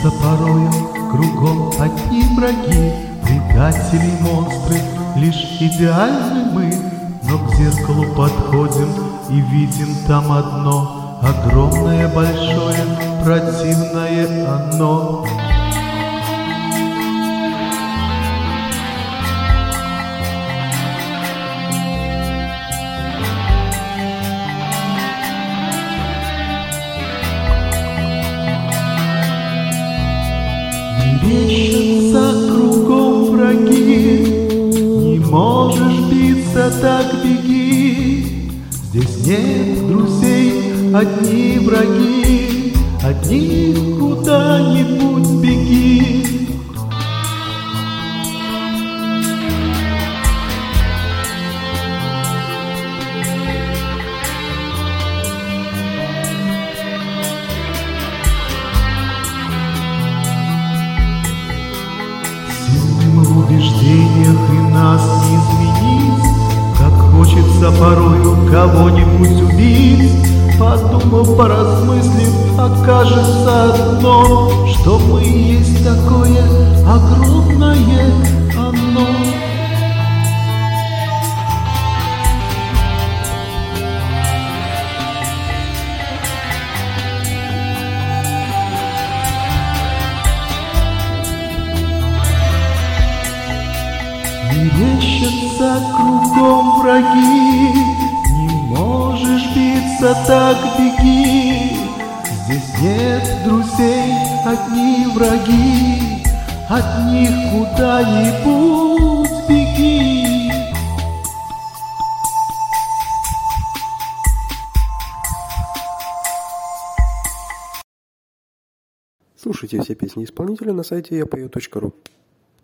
Хочется порою кругом одни враги, предатели, монстры, лишь идеальны мы. Но к зеркалу подходим и видим там одно огромное, большое, противное оно. Мерещатся кругом враги, не можешь биться, так беги. Здесь нет друзей, одни враги, от них куда-нибудь беги. В убеждениях и нас не изменить, как хочется порою кого-нибудь убить. Подумав, поразмыслив, окажется одно, что мы есть такое огромное оно. Мерещатся кругом враги, не можешь биться, так беги. Здесь нет друзей, одни враги, от них куда-нибудь беги. Слушайте все песни исполнителя на сайте yapою.ru.